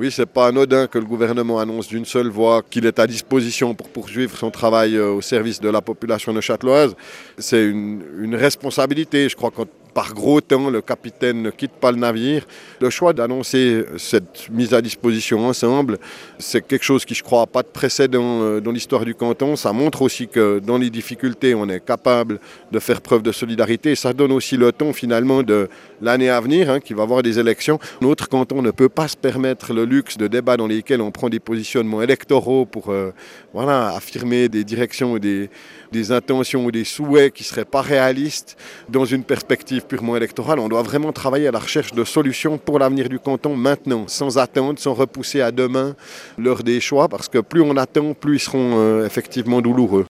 Oui, c'est pas anodin que le gouvernement annonce d'une seule voix qu'il est à disposition pour poursuivre son travail au service de la population neuchâteloise. C'est une responsabilité. Je crois que par gros temps, le capitaine ne quitte pas le navire. Le choix d'annoncer cette mise à disposition ensemble, c'est quelque chose qui, je crois, n'a pas de précédent dans l'histoire du canton. Ça montre aussi que dans les difficultés, on est capable de faire preuve de solidarité. Et ça donne aussi le ton, finalement, de l'année à venir, qui va avoir des élections. Notre canton ne peut pas se permettre le luxe de débats dans lesquels on prend des positionnements électoraux pour affirmer des directions ou des intentions ou des souhaits qui ne seraient pas réalistes dans une perspective purement électorale. On doit vraiment travailler à la recherche de solutions pour l'avenir du canton maintenant, sans attendre, sans repousser à demain l'heure des choix, parce que plus on attend, plus ils seront effectivement douloureux.